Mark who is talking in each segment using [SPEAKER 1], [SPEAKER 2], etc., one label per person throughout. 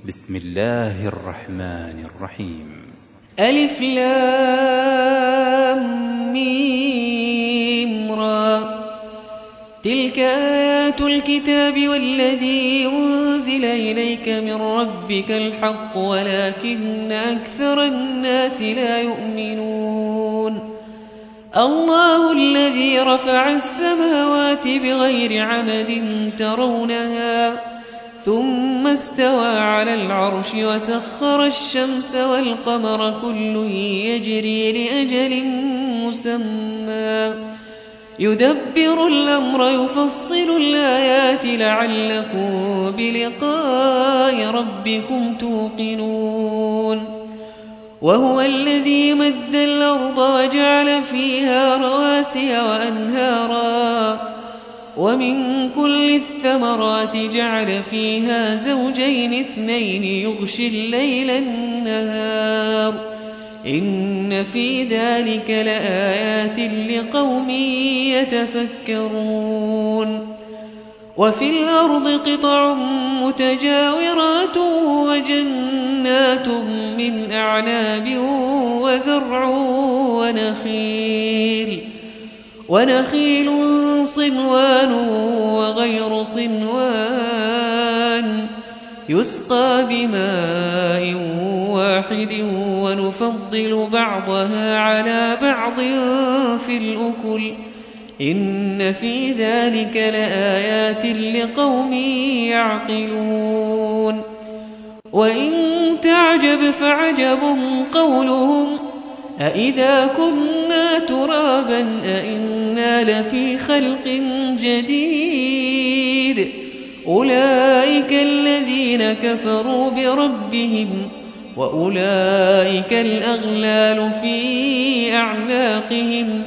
[SPEAKER 1] بسم الله الرحمن الرحيم.
[SPEAKER 2] ألف لام ميم را. تلك آيات الكتاب والذي أنزل إليك من ربك الحق ولكن أكثر الناس لا يؤمنون. الله الذي رفع السماوات بغير عمد ترونها ثم استوى على العرش وسخر الشمس والقمر كل يجري لأجل مسمى يدبر الأمر يفصل الآيات لعلكم بلقاء ربكم توقنون. وهو الذي مد الأرض وجعل فيها رواسي وأنهارا ومن كل الثمرات جعل فيها زوجين اثنين يغشي الليل النهار إن في ذلك لآيات لقوم يتفكرون. وفي الأرض قطع متجاورات وجنات من أعناب وزرع ونخيل صنوان وغير صنوان يسقى بماء واحد ونفضل بعضها على بعض في الأكل إن في ذلك لآيات لقوم يعقلون. وإن تعجب فعجب قولهم أإذا كنا ترابا أإنا لفي خلق جديد أولئك الذين كفروا بربهم وأولئك الأغلال في أعناقهم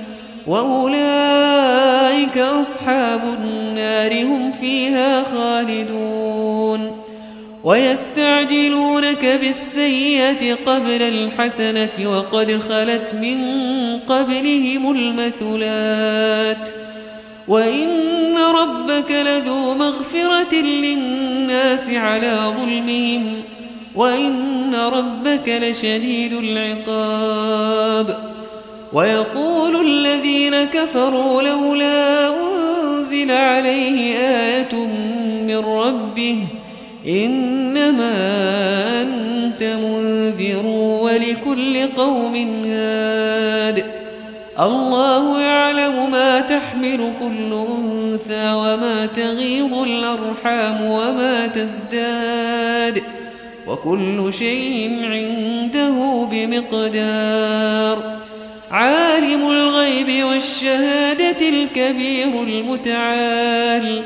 [SPEAKER 2] وأولئك أصحاب النار هم فيها خالدون. ويستعجلونك بالسيئة قبل الحسنة وقد خلت من قبلهم المثلات وإن ربك لذو مغفرة للناس على ظلمهم وإن ربك لشديد العقاب. ويقول الذين كفروا لولا أنزل عليه آية من ربه إنما أنت منذر ولكل قوم هاد. الله يعلم ما تحمل كل أنثى وما تغيض الأرحام وما تزداد وكل شيء عنده بمقدار. عالم الغيب والشهادة الكبير المتعال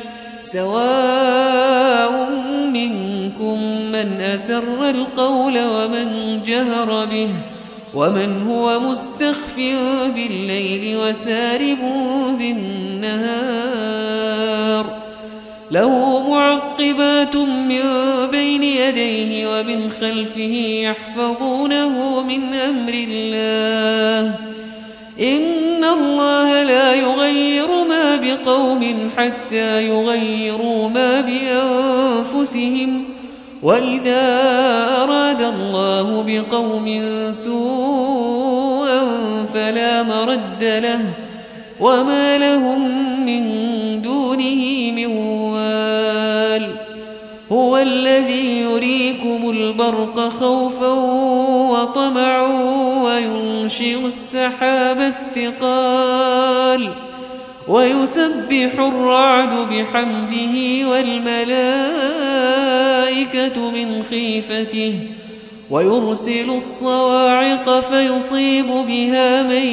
[SPEAKER 2] سواء منكم من أسر القول ومن جهر به ومن هو مستخف بالليل وسارب بالنهار. له معقبات من بين يديه ومن خلفه يحفظونه من أمر الله إن الله لا يغير ما بقوم حتى يغيروا ما بأنفسهم وإذا أراد الله بقوم سوءا فلا مرد له وما لهم من دونه من وال. هو الذي يريكم البرق خوفا وطمعا وينشئ السحاب الثقال ويسبح الرعد بحمده والملائكة من خيفته ويرسل الصواعق فيصيب بها من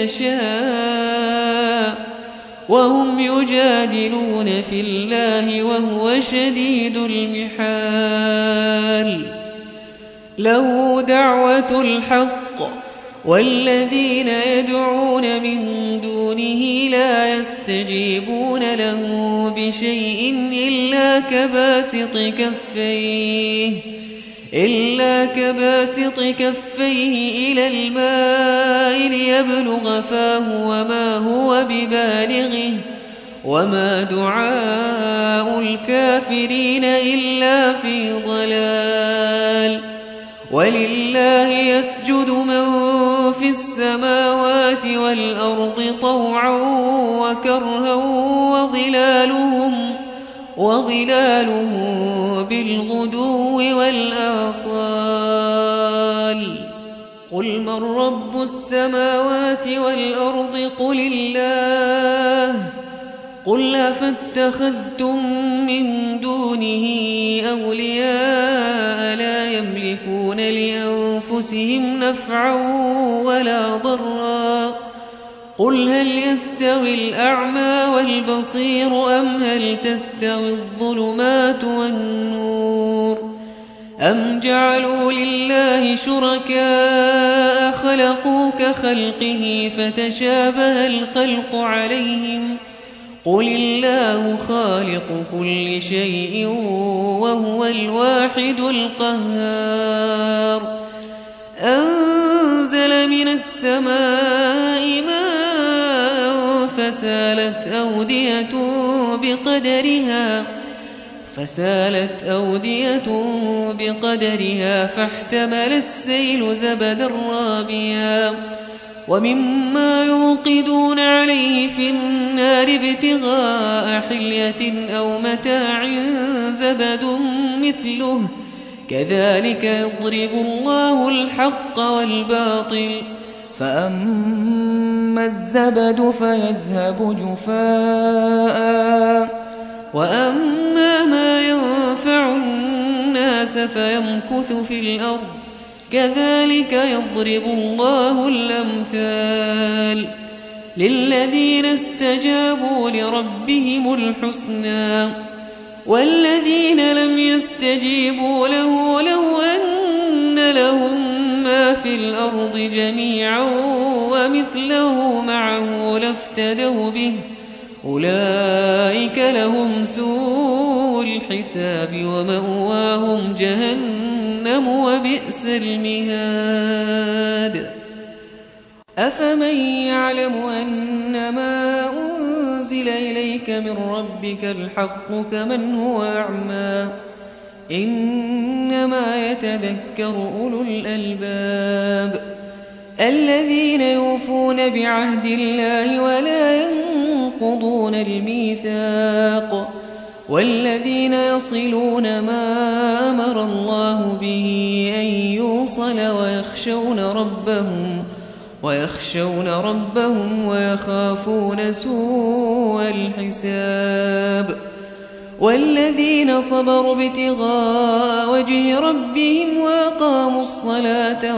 [SPEAKER 2] يشاء وهم يجادلون في الله وهو شديد المحال. له دعوة الحق والذين يدعون من دونه لا يستجيبون له بشيء إلا كباسط كفيه إلى الماء ليبلغ فاه وما هو ببالغه وما دعاء الكافرين إلا في ضلال. ولله يسجد من في السماوات والأرض طوعا وكرها وظلالهم بالغدو والآصال قل من رب السماوات والأرض قل الله قل أفاتخذتم من دونه أولياء لا يملكون لأنفسهم نفعا ولا ضرا قل هل يستوي الأعمى والبصير أم هل تستوي الظلمات والنور أم جعلوا لله شركاء خلقوا كخلقه فتشابه الخلق عليهم قل الله خالق كل شيء وهو الواحد القهار أنزل من السماء ماء فسالت أودية بقدرها فاحتمل السيل زبدا رابيا ومما يوقدون عليه في النار ابتغاء حلية أو متاع زبد مثله كذلك يضرب الله الحق والباطل فأما الزبد فيذهب جفاء وأما ما ينفع الناس فيمكث في الأرض كذلك يضرب الله الأمثال للذين استجابوا لربهم الحسنى والذين لم يستجيبوا له لو أن لهم ما في الأرض جميعا ومثله معه لافتدوا به أولئك لهم سوء الحساب ومأواهم جهنم وبئس المهاد أفمن يعلم أنما أنزل إليك من ربك الحق كمن هو أعمى إنما يتذكر أولو الألباب الذين يوفون بعهد الله ولا ينقضون الميثاق والذين يصلون ما أمر الله به أن يوصل ويخشون ربهم ويخافون سوء الحساب والذين صبروا ابتغاء وجه ربهم وأقاموا الصلاة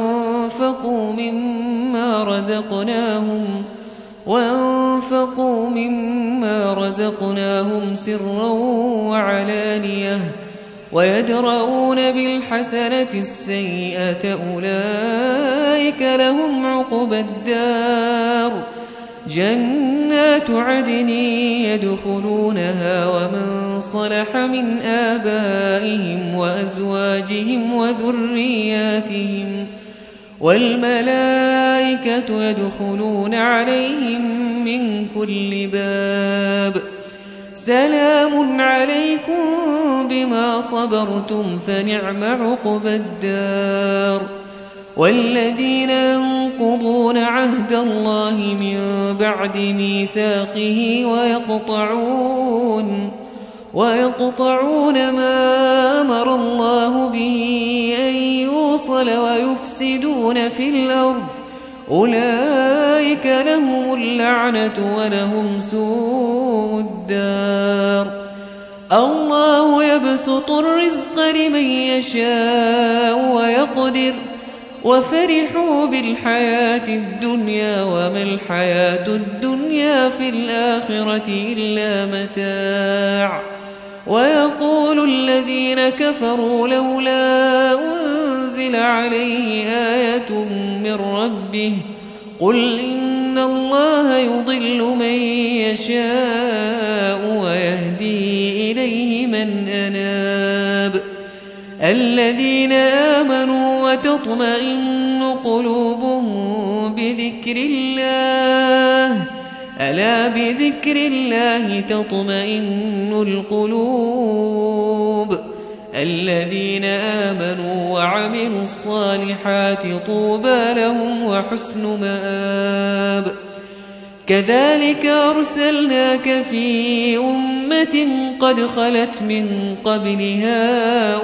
[SPEAKER 2] وأنفقوا مما رزقناهم سرا وعلانية ويدرؤون بالحسنة السيئة أولئك لهم عقبى الدار جنات عدن يدخلونها ومن صلح من آبائهم وأزواجهم وذرياتهم والملائكة يدخلون عليهم من كل باب سلام عليكم بما صبرتم فنعم عقبى الدار والذين ينقضون عهد الله من بعد ميثاقه ويقطعون ما أمر الله به أن يوصل ويفسدون في الأرض أولئك لهم اللعنة ولهم سوء الدار الله يبسط الرزق لمن يشاء ويقدر وفرحوا بالحياة الدنيا وما الحياة الدنيا في الآخرة إلا متاع ويقول الذين كفروا لولا أنزل عليه آية من ربه قل إن الله يضل من يشاء ويهدي إليه من أناب الذين آمنوا وتطمئن قلوبهم بذكر الله ألا بذكر الله تطمئن القلوب الذين آمنوا وعملوا الصالحات طوبى لهم وحسن مآب كذلك أرسلناك في أمة قد خلت من قبلها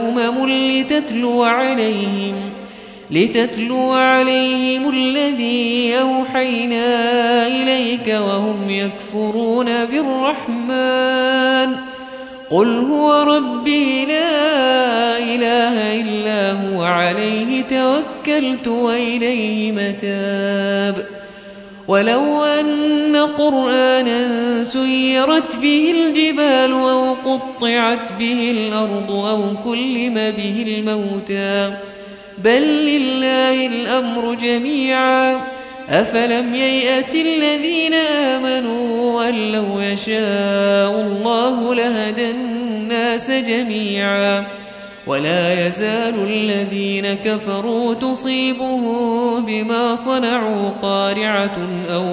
[SPEAKER 2] لتتلو عليهم الذي أوحينا إليك وهم يكفرون بالرحمن قل هو ربي لا إله إلا هو عليه توكلت وإليه متاب ولو أن قرآنا سيرت به الجبال أو قطعت به الأرض أو كلم به الموتى بل لله الأمر جميعا أفلم ييأس الذين آمنوا أن لو يشاء الله لهدى الناس جميعا ولا يزال الذين كفروا تصيبهم بما صنعوا قارعة أو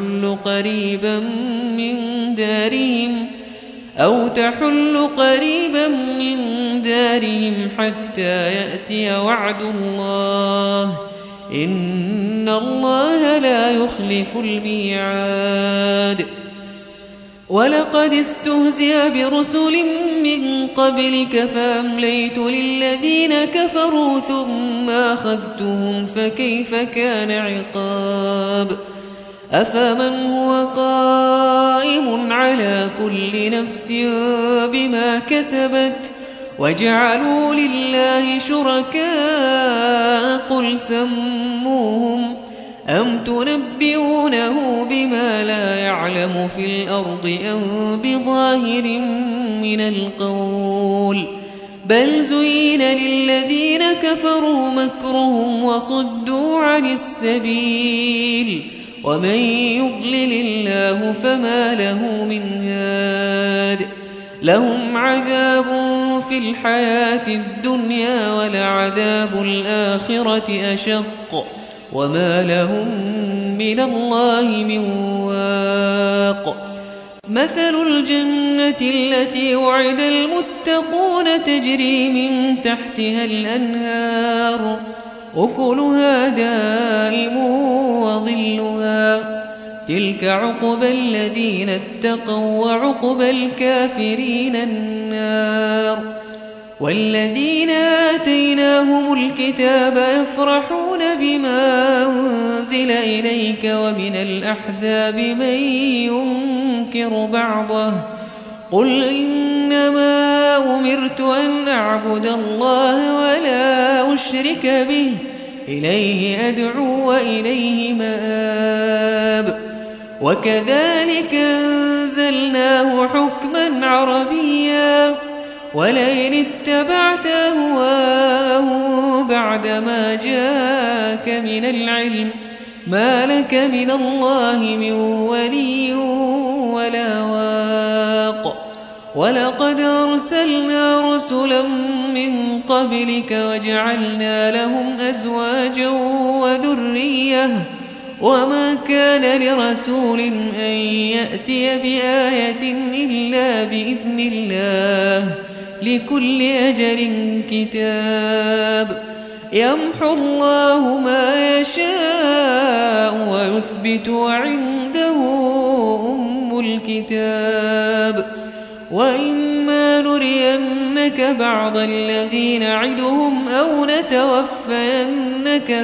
[SPEAKER 2] تحل قريبا من دارهم حتى يأتي وعد الله إن الله لا يخلف الميعاد ولقد استهزئ برسل من قبلك فأمليت للذين كفروا ثم أخذتهم فكيف كان عقاب أفمن هو قائم على كل نفس بما كسبت وجعلوا لله شركاء قل سموهم أم تنبئونه بما لا يعلم في الأرض أم بظاهر من القول بل زين للذين كفروا مكرهم وصدوا عن السبيل ومن يضلل الله فما له من هاد لهم عذاب في الحياة الدنيا ولعذاب الآخرة أشق وما لهم من الله من واق مثل الجنة التي وعد المتقون تجري من تحتها الأنهار أكلها دائم وظلها تلك عقبى الذين اتقوا وعقبى الكافرين النار والذين آتيناهم الكتاب يفرحون بما أنزل إليك ومن الأحزاب من ينكر بعضه قل إنما أمرت أن أعبد الله ولا أشرك به إليه أدعو وإليه مآب وكذلك أنزلناه حكما عربيا ولئن اتبعت أهواءهم بعدما جاءك من العلم ما لك من الله من ولي ولا واق ولقد أرسلنا رسلا من قبلك وجعلنا لهم أزواجا وذرية وما كان لرسول أن يأتي بآية إلا بإذن الله لكل أجل كتاب يمحو الله ما يشاء ويثبت وعنده أم الكتاب وإما نرينك بعض الذين نعدهم أو نتوفينك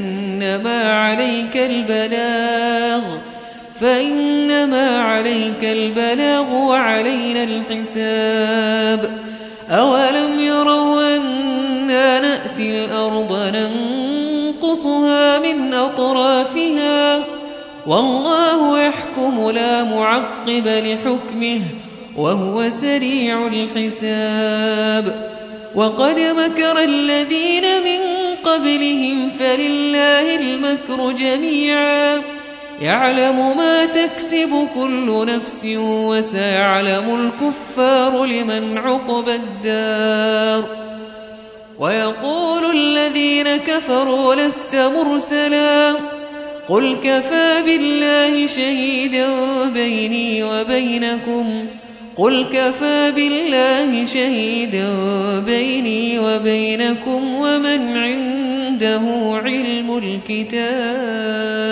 [SPEAKER 2] فإنما عليك البلاغ وعلينا الحساب أولم يروا أنا نأتي الأرض ننقصها من أطرافها والله يحكم لا معقب لحكمه وهو سريع الحساب وقد مكر الذين من قبلهم فلله المكر جميعا يعلم ما تكسب كل نفس وسيعلم الكفار لمن عقبى الدار ويقول الذين كفروا لست مرسلا قل كفى بالله شهيدا بيني وبينكم قل كفى بالله شهيدا بيني وبينكم ومن عنده علم الكتاب.